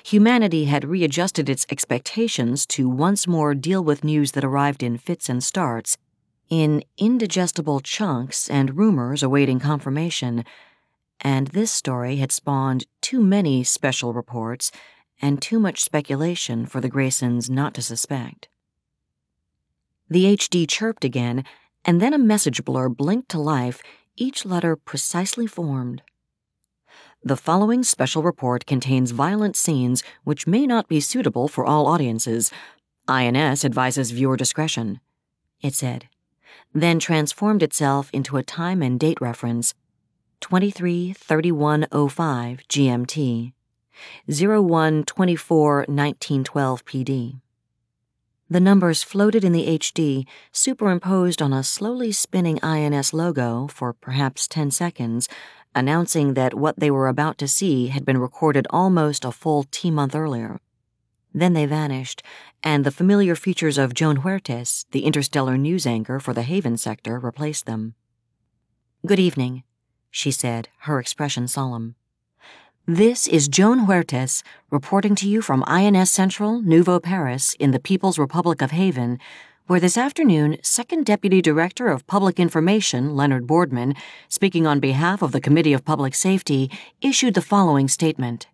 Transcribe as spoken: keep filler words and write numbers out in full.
Humanity had readjusted its expectations to once more deal with news that arrived in fits and starts, in indigestible chunks and rumors awaiting confirmation, and this story had spawned too many special reports and too much speculation for the Graysons not to suspect. The H D chirped again, and then a message blur blinked to life, each letter precisely formed. The following special report contains violent scenes which may not be suitable for all audiences. I N S advises viewer discretion, it said, then transformed itself into a time and date reference, twenty-three thirty-one oh five G M T, oh one twenty-four nineteen twelve P D. The numbers floated in the H D, superimposed on a slowly spinning I N S logo for perhaps ten seconds, announcing that what they were about to see had been recorded almost a full T-month earlier. Then they vanished, and the familiar features of Joan Huertas, the interstellar news anchor for the Haven sector, replaced them. "Good evening," she said, her expression solemn. "This is Joan Huertas, reporting to you from I N S Central, Nouveau Paris, in the People's Republic of Haven, where this afternoon, Second Deputy Director of Public Information, Leonard Boardman, speaking on behalf of the Committee of Public Safety, issued the following statement.